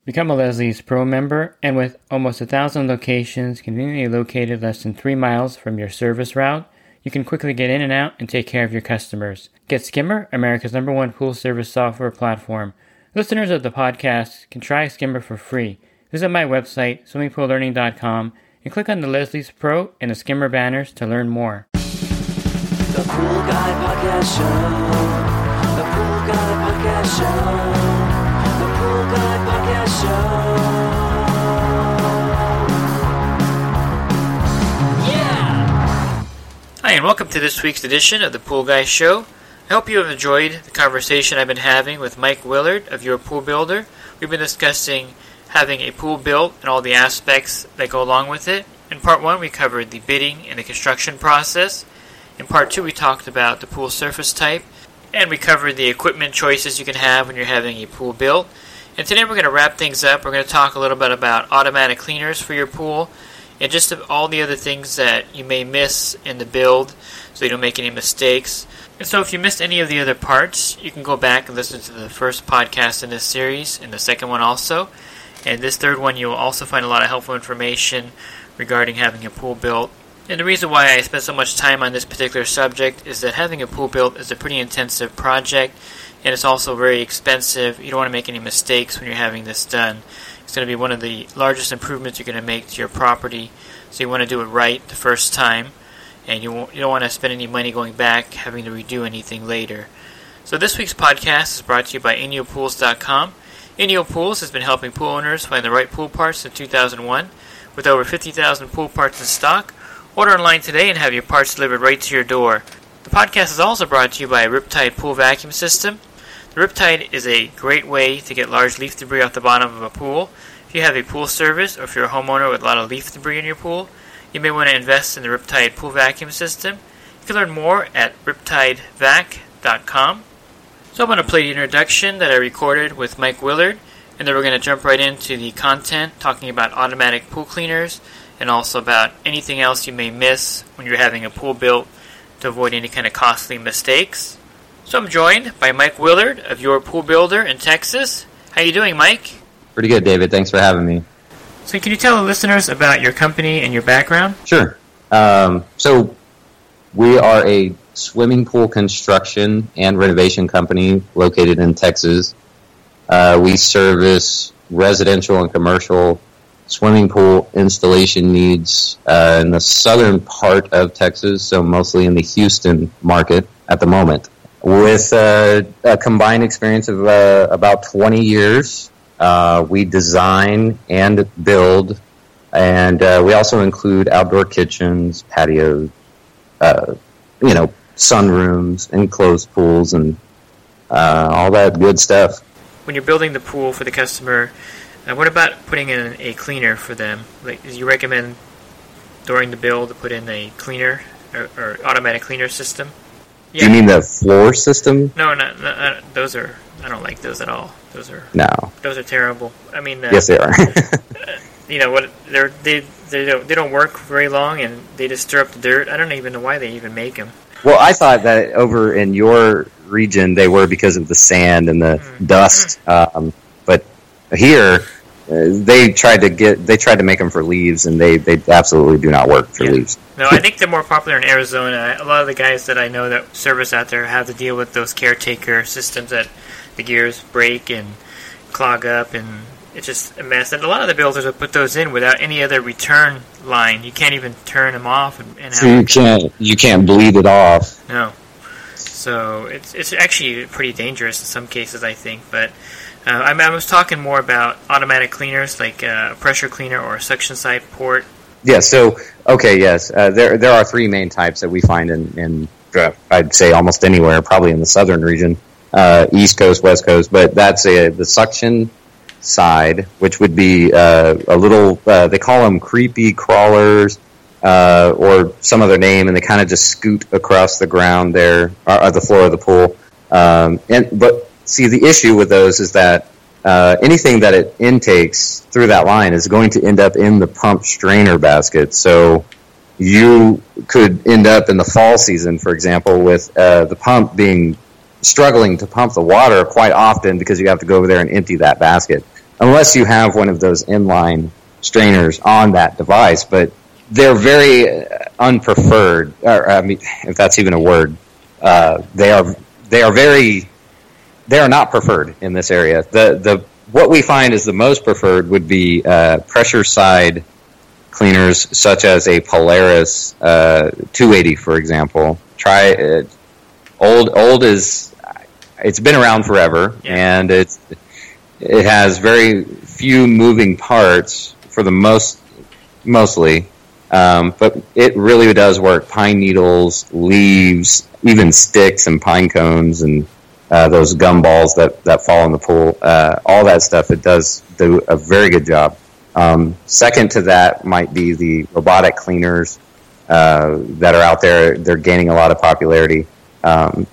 Become a Leslie's Pro member, and with almost 1,000 locations conveniently located less than 3 miles from your service route, you can quickly get in and out and take care of your customers. Get Skimmer, America's #1 pool service software platform. Listeners of the podcast can try Skimmer for free. Visit my website, swimmingpoollearning.com, and click on the Leslie's Pro and the Skimmer banners to learn more. The Pool Guy Podcast Show. The Pool Guy Podcast Show. The Pool Guy Podcast Show. Yeah! Hi, and welcome to this week's edition of the Pool Guy Show. I hope you have enjoyed the conversation I've been having with Mike Willard of Your Pool Builder. We've been discussing having a pool built and all the aspects that go along with it. In part 1, we covered the bidding and the construction process. In part 2, we talked about the pool surface type, and we covered the equipment choices you can have when you're having a pool built. And today we're going to wrap things up. We're going to talk a little bit about automatic cleaners for your pool and just all the other things that you may miss in the build so you don't make any mistakes. And so if you missed any of the other parts, you can go back and listen to the first podcast in this series and the second one also. And this third one, you'll also find a lot of helpful information regarding having a pool built. And the reason why I spent so much time on this particular subject is that having a pool built is a pretty intensive project, and it's also very expensive. You don't want to make any mistakes when you're having this done. It's going to be one of the largest improvements you're going to make to your property, so you want to do it right the first time, and you don't want to spend any money going back, having to redo anything later. So this week's podcast is brought to you by InyoPools.com. Inyo Pools has been helping pool owners find the right pool parts since 2001. With over 50,000 pool parts in stock, order online today and have your parts delivered right to your door. The podcast is also brought to you by Riptide Pool Vacuum System. The Riptide is a great way to get large leaf debris off the bottom of a pool. If you have a pool service or if you're a homeowner with a lot of leaf debris in your pool, you may want to invest in the Riptide Pool Vacuum System. You can learn more at riptidevac.com. So I'm going to play the introduction that I recorded with Mike Willard, and then we're going to jump right into the content, talking about automatic pool cleaners and also about anything else you may miss when you're having a pool built to avoid any kind of costly mistakes. So I'm joined by Mike Willard of Your Pool Builder in Texas. How you doing, Mike? Pretty good, David. Thanks for having me. So can you tell the listeners about your company and your background? Sure. So we are a swimming pool construction and renovation company located in Texas. We service residential and commercial swimming pool installation needs in the southern part of Texas, so mostly in the Houston market at the moment. With a combined experience of about 20 years, we design and build, and we also include outdoor kitchens, patios, sunrooms, enclosed pools, and all that good stuff. When you're building the pool for the customer, what about putting in a cleaner for them? Like, do you recommend during the build to put in a cleaner or automatic cleaner system? Yeah. Do you mean the floor system? No, those are. I don't like those at all. Those are terrible. I mean, yes, they are. They don't work very long, and they just stir up the dirt. I don't even know why they even make them. Well, I thought that over in your region they were because of the sand and the dust, but here they tried to make them for leaves, and they absolutely do not work for leaves. No, I think they're more popular in Arizona. A lot of the guys that I know that service out there have to deal with those caretaker systems that the gears break and clog up, and it's just a mess. And a lot of the builders will put those in without any other return line. You can't even turn them off. You can't bleed it off. No. So it's actually pretty dangerous in some cases, I think. But I was talking more about automatic cleaners, like a pressure cleaner or a suction side port. Yeah. So yes, there are three main types that we find in I'd say almost anywhere, probably in the southern region, East Coast, West Coast. But that's the suction side, which would be a little. They call them creepy crawlers. Or some other name, and they kind of just scoot across the ground there, or the floor of the pool. But see, the issue with those is that anything that it intakes through that line is going to end up in the pump strainer basket. So you could end up in the fall season, for example, with the pump struggling to pump the water quite often because you have to go over there and empty that basket. unless you have one of those inline strainers on that device. But they're very unpreferred, or I mean, if that's even a word. They are not preferred in this area. What we find is the most preferred would be pressure side cleaners, such as a Polaris 280, for example. Old is, it's been around forever, and it has very few moving parts for the mostly. But it really does work. Pine needles, leaves, even sticks and pine cones, and those gum balls that fall in the pool, all that stuff, it does do a very good job. Second to that might be the robotic cleaners that are out there. They're gaining a lot of popularity, I'd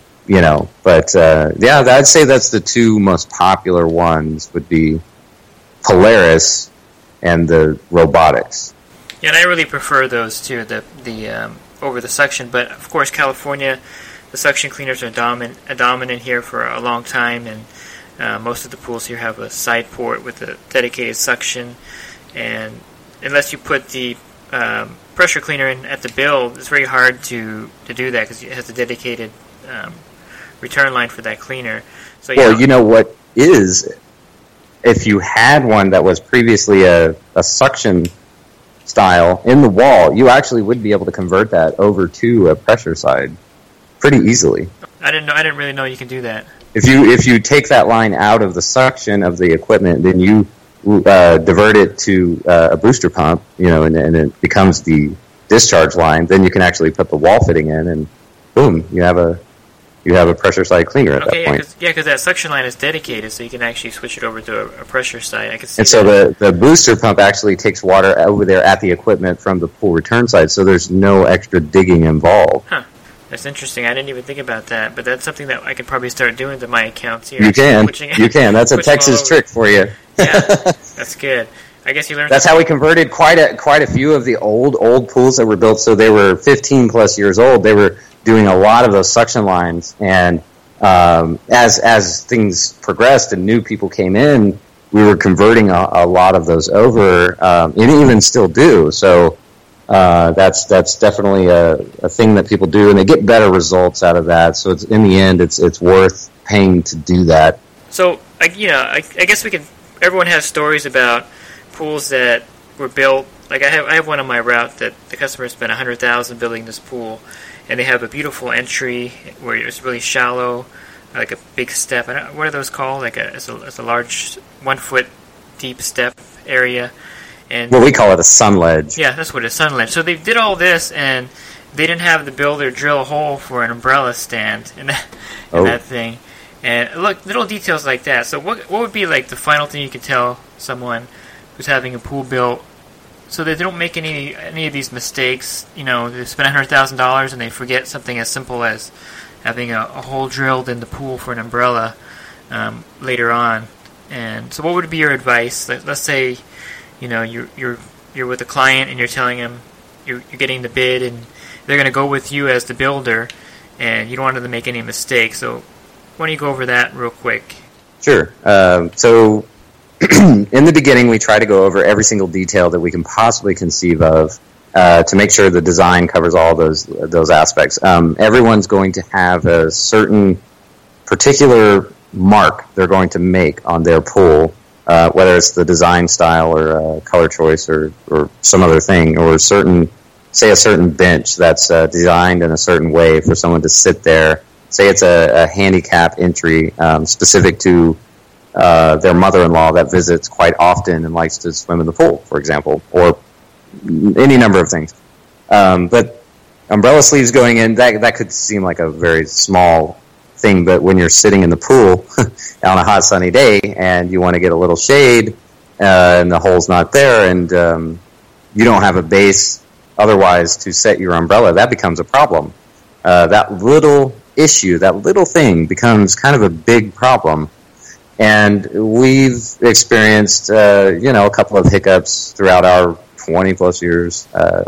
say that's the two most popular ones would be Polaris and the robotics. Yeah, and I really prefer those too, the over the suction. But of course, California, the suction cleaners are dominant here for a long time, and most of the pools here have a side port with a dedicated suction. And unless you put the pressure cleaner in at the build, it's very hard to do that because it has a dedicated return line for that cleaner. So you know what is, if you had one that was previously a suction style in the wall, you actually would be able to convert that over to a pressure side pretty easily. I didn't really know you can do that. If you take that line out of the suction of the equipment, then you divert it to a booster pump, and it becomes the discharge line. Then you can actually put the wall fitting in, and boom, you have a pressure side cleaner at that point. Because that suction line is dedicated, so you can actually switch it over to a pressure side. I can see. And so the booster pump actually takes water over there at the equipment from the pool return side, so there's no extra digging involved. Huh. That's interesting. I didn't even think about that, but that's something that I could probably start doing to my accounts here. You can. That's a Texas trick for you. Yeah, that's good. I guess you learned. That's how we converted quite a few of the old pools that were built. So they were 15 plus years old. They were doing a lot of those suction lines, and as things progressed and new people came in, we were converting a lot of those over, and even still do. So that's definitely a thing that people do, and they get better results out of that. So in the end, it's worth paying to do that. So I guess we can. Everyone has stories about pools that were built. Like I have one on my route that the customer spent $100,000 building this pool, and they have a beautiful entry where it's really shallow, like a big step. What are those called? Like it's a large 1 foot deep step area. And we call it a sun ledge. Yeah, that's what it is, sun ledge. So they did all this, and they didn't have the builder drill a hole for an umbrella stand in that thing. And look, little details like that. So what would be like the final thing you could tell someone who's having a pool built so that they don't make any of these mistakes? They spend $100,000 and they forget something as simple as having a hole drilled in the pool for an umbrella later on. And so what would be your advice? Let's say you're with a client and you're telling them you're getting the bid and they're going to go with you as the builder, and you don't want them to make any mistakes. So why don't you go over that real quick? Sure. So in the beginning, we try to go over every single detail that we can possibly conceive of to make sure the design covers all those aspects. Everyone's going to have a certain particular mark they're going to make on their pool, whether it's the design style or color choice or some other thing, or a certain bench that's designed in a certain way for someone to sit there. Say it's a handicap entry specific to their mother-in-law that visits quite often and likes to swim in the pool, for example, or any number of things. But umbrella sleeves going in, that could seem like a very small thing, but when you're sitting in the pool on a hot sunny day and you want to get a little shade and the hole's not there, and you don't have a base otherwise to set your umbrella, that becomes a problem. That little issue, that little thing becomes kind of a big problem. And we've experienced, a couple of hiccups throughout our 20 plus years.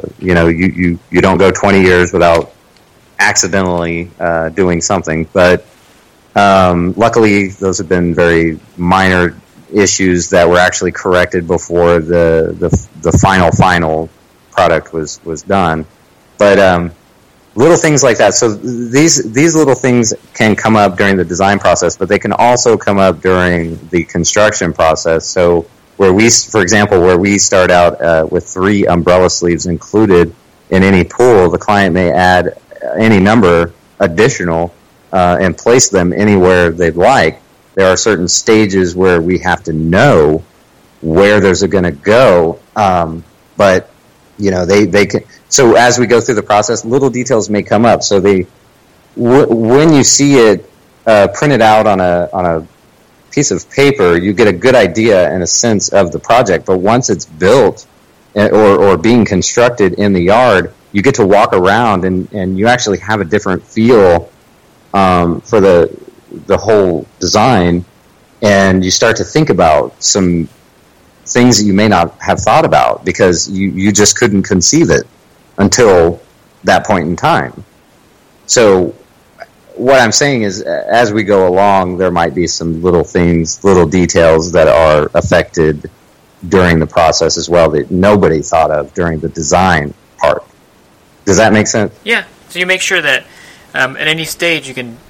You don't go 20 years without accidentally doing something, but luckily those have been very minor issues that were actually corrected before the final product was done. But little things like that. So these little things can come up during the design process, but they can also come up during the construction process. So for example, where we start out with 3 umbrella sleeves included in any pool, the client may add any number additional and place them anywhere they'd like. There are certain stages where we have to know where those are going to go, but they can. So as we go through the process, little details may come up. So when you see it printed out on a piece of paper, you get a good idea and a sense of the project. But once it's built or being constructed in the yard, you get to walk around and you actually have a different feel for the whole design, and you start to think about some things that you may not have thought about because you just couldn't conceive it until that point in time. So what I'm saying is, as we go along, there might be some little things, little details that are affected during the process as well that nobody thought of during the design part. Does that make sense? Yeah. So you make sure that at any stage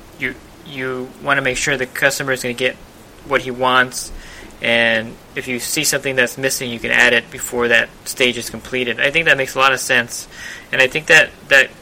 you want to make sure the customer is going to get what he wants, and if you see something that's missing, you can add it before that stage is completed. I think that makes a lot of sense, and I think that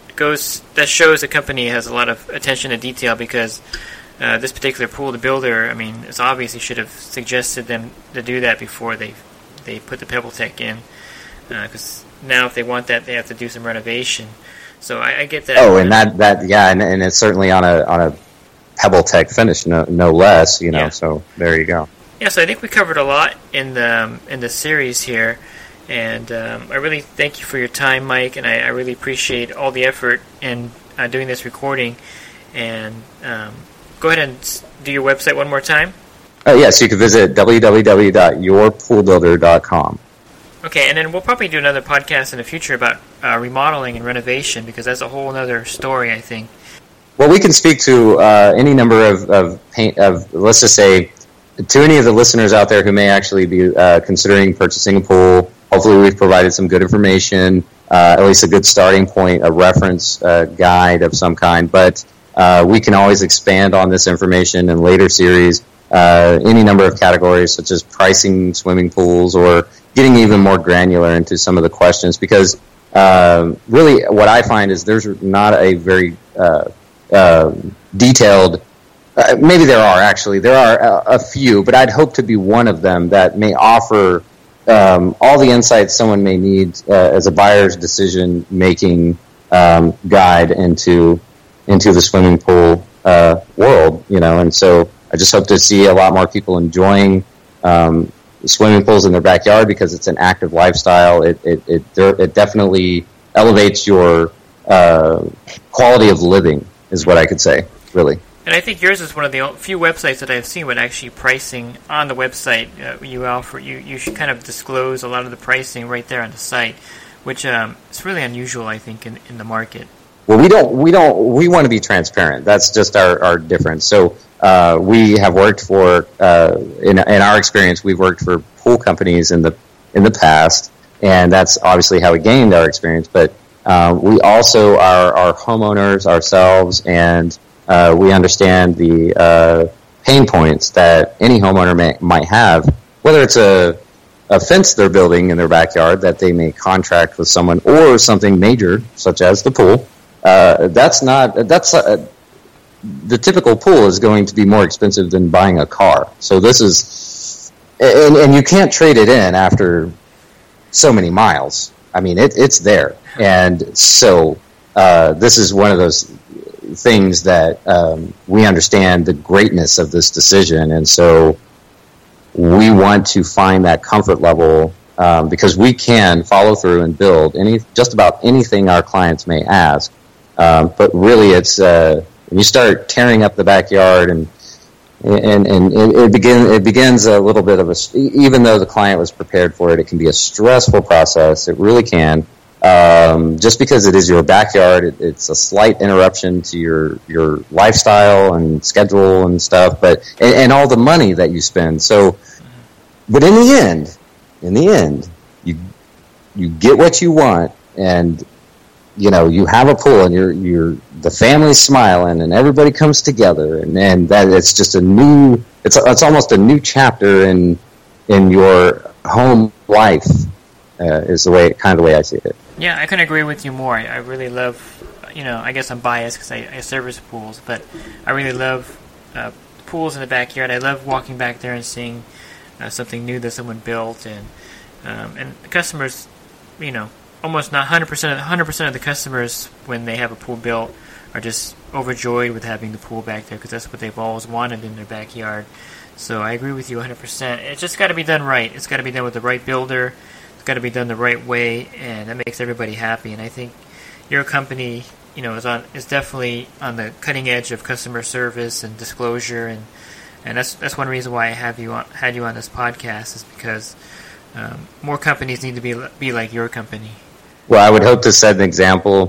shows the company has a lot of attention to detail, because this particular pool, the builder, I mean, it's obvious he should have suggested them to do that before they put the PebbleTech in, because now if they want that, they have to do some renovation. So I get that. Oh, and and it's certainly on a PebbleTech finish, no less, Yeah. So there you go. Yeah, so I think we covered a lot in the series here, and I really thank you for your time, Mike, and I really appreciate all the effort in doing this recording. And go ahead and do your website one more time. Yes, you can visit www.yourpoolbuilder.com. Okay, and then we'll probably do another podcast in the future about remodeling and renovation, because that's a whole other story, I think. Well, we can speak to any number of let's just say, to any of the listeners out there who may actually be considering purchasing a pool. Hopefully we've provided some good information, at least a good starting point, a reference guide of some kind. But we can always expand on this information in later series, any number of categories, such as pricing swimming pools, or getting even more granular into some of the questions. Because really what I find is there's not a very detailed... maybe there are a few, but I'd hope to be one of them that may offer all the insights someone may need as a buyer's decision-making guide into the swimming pool world, and so I just hope to see a lot more people enjoying swimming pools in their backyard, because it's an active lifestyle. It definitely elevates your quality of living, is what I could say, really. And I think yours is one of the few websites that I've seen with actually pricing on the website. You should kind of disclose a lot of the pricing right there on the site, which is really unusual, I think, in the market. Well, we want to be transparent. That's just our difference. So we have worked for in our experience, we've worked for pool companies in the past, and that's obviously how we gained our experience. But we also are homeowners ourselves, and we understand the pain points that any homeowner might have, whether it's a fence they're building in their backyard that they may contract with someone, or something major such as the pool. The typical pool is going to be more expensive than buying a car. So this is, and you can't trade it in after so many miles. I mean, it's there, and so this is one of those things that we understand the greatness of this decision, and so we want to find that comfort level, because we can follow through and build just about anything our clients may ask. But really, it's when you start tearing up the backyard, and it begins a little bit of even though the client was prepared for it, it can be a stressful process. It really can. Just because it is your backyard, it's a slight interruption to your lifestyle and schedule and stuff, but and all the money that you spend. So But in the end, you get what you want, and you have a pool, and you're the family's smiling, and everybody comes together, and that it's just it's almost a new chapter in your home life, is the way I see it. Yeah, I couldn't agree with you more. I really love, I guess I'm biased because I service pools, but I really love pools in the backyard. I love walking back there and seeing something new that someone built, and the customers, almost not 100% of the customers when they have a pool built are just overjoyed with having the pool back there because that's what they've always wanted in their backyard. So I agree with you 100%. It's just got to be done right. It's got to be done with the right builder. It's got to be done the right way, and that makes everybody happy. And I think your company, is definitely on the cutting edge of customer service and disclosure, and that's one reason why I had you on this podcast, is because more companies need to be like your company. Well, I would hope to set an example.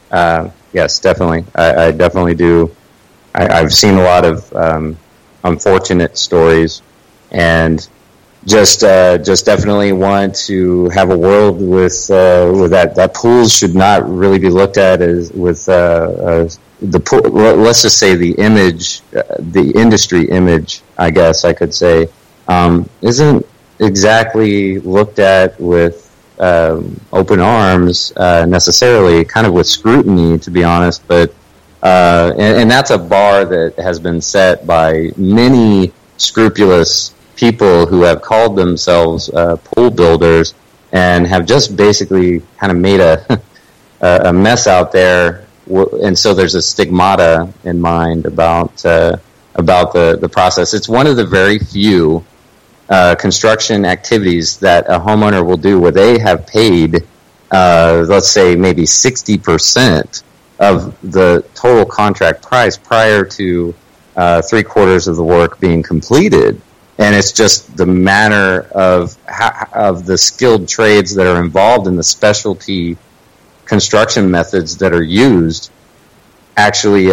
Yes, definitely. I definitely do. I've seen a lot of unfortunate stories, and just definitely want to have a world with that pools should not really be looked at as with the pool. Let's just say the image, the industry image, I guess I could say, isn't exactly looked at with open arms necessarily, kind of with scrutiny, to be honest. But and that's a bar that has been set by many scrupulous people who have called themselves pool builders and have just basically kind of made a mess out there. And so there's a stigmata in mind about the process. It's one of the very few construction activities that a homeowner will do where they have paid, let's say, maybe 60% of the total contract price prior to 3/4 of the work being completed. And it's just the manner of the skilled trades that are involved in the specialty construction methods that are used actually,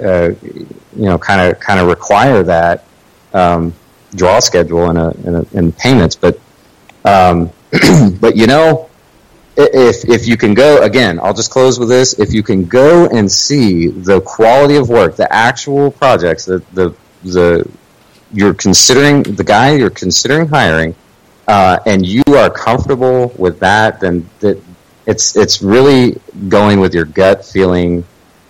kind of require that draw schedule and payments. But if you can go, again, I'll just close with this. If you can go and see the quality of work, the actual projects, the you're considering, the guy you're considering hiring, and you are comfortable with that, then it's really going with your gut feeling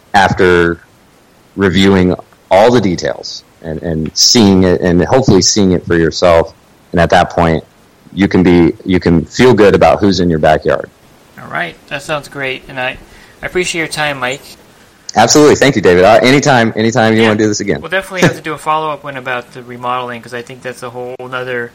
after reviewing all the details and seeing it, and hopefully seeing it for yourself. And at that point, you can feel good about who's in your backyard. All right, that sounds great, and I appreciate your time, Mike. Absolutely, thank you, David. Anytime you want to do this again. We'll definitely have to do a follow-up one about the remodeling, because I think that's a whole other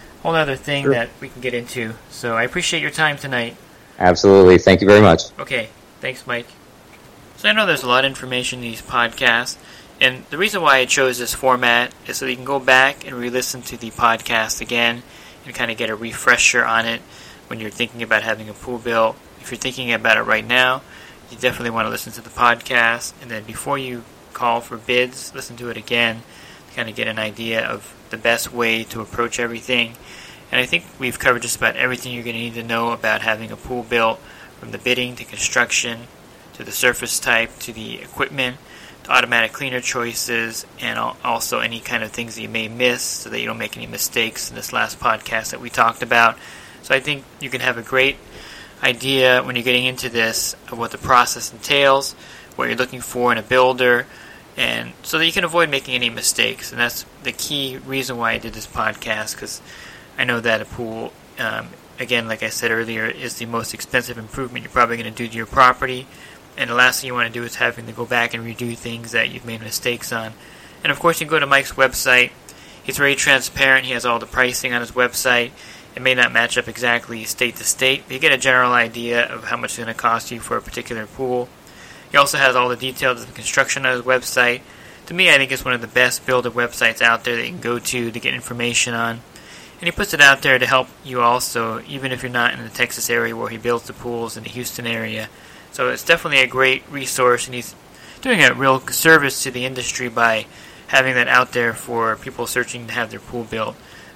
thing that we can get into. So I appreciate your time tonight. Absolutely, thank you very much. Okay, thanks, Mike. So I know there's a lot of information in these podcasts, and the reason why I chose this format is so that you can go back and re-listen to the podcast again and kind of get a refresher on it when you're thinking about having a pool built. If you're thinking about it right now, you definitely want to listen to the podcast, and then before you call for bids, listen to it again to kind of get an idea of the best way to approach everything. And I think we've covered just about everything you're going to need to know about having a pool built, from the bidding to construction to the surface type to the equipment to automatic cleaner choices, and also any kind of things that you may miss so that you don't make any mistakes in this last podcast that we talked about. So I think you can have a great idea when you're getting into this of what the process entails, what you're looking for in a builder, and so that you can avoid making any mistakes. And that's the key reason why I did this podcast, because I know that a pool, again, like I said earlier, is the most expensive improvement you're probably going to do to your property, and the last thing you want to do is having to go back and redo things that you've made mistakes on. And of course, you can go to Mike's website. He's very transparent. He has all the pricing on his website. It may not match up exactly state to state, but you get a general idea of how much it's going to cost you for a particular pool. He also has all the details of the construction on his website. To me, I think it's one of the best builder websites out there that you can go to get information on. And he puts it out there to help you also, even if you're not in the Texas area where he builds the pools in the Houston area. So it's definitely a great resource, and he's doing a real service to the industry by having that out there for people searching to have their pool built.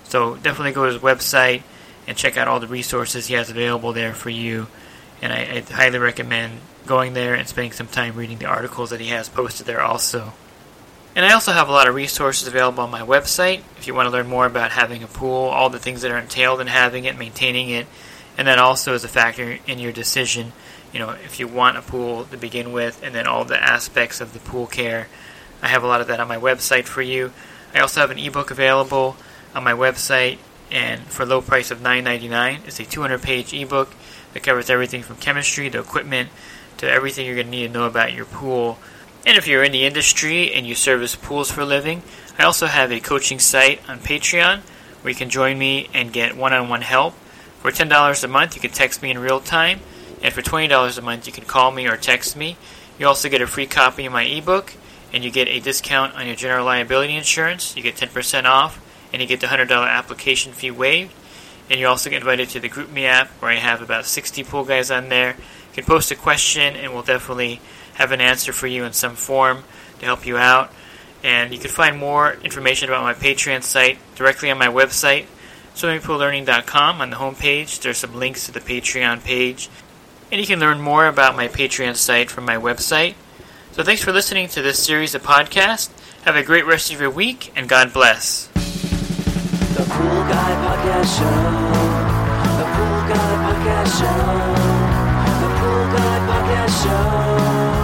So definitely go to his website and check out all the resources he has available there for you. And I highly recommend going there and spending some time reading the articles that he has posted there also. And I also have a lot of resources available on my website if you want to learn more about having a pool, all the things that are entailed in having it, maintaining it, and that also is a factor in your decision. You know, if you want a pool to begin with, and then all the aspects of the pool care. I have a lot of that on my website for you. I also have an ebook available on my website, and for a low price of $9.99. It's a 200-page ebook that covers everything from chemistry to equipment to everything you're going to need to know about your pool. And if you're in the industry and you service pools for a living, I also have a coaching site on Patreon where you can join me and get one-on-one help. For $10 a month, you can text me in real time, and for $20 a month, you can call me or text me. You also get a free copy of my ebook, and you get a discount on your general liability insurance. You get 10% off, and you get the $100 application fee waived. And you also get invited to the GroupMe app, where I have about 60 pool guys on there. You can post a question, and we'll definitely have an answer for you in some form to help you out. And you can find more information about my Patreon site directly on my website, swimmingpoollearning.com. On the homepage, there's some links to the Patreon page. And you can learn more about my Patreon site from my website. So thanks for listening to this series of podcasts. Have a great rest of your week, and God bless. The Pool Guy Podcast Show. The Pool Guy Podcast Show. The Pool Guy Podcast Show.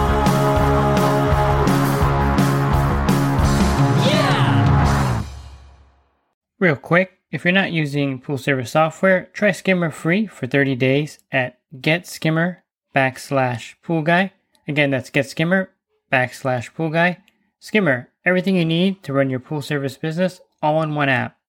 Yeah! Real quick, if you're not using pool service software, try Skimmer free for 30 days at getskimmer.com/poolguy. Again, that's getskimmer.com/poolguy. Skimmer, everything you need to run your pool service business all in one app.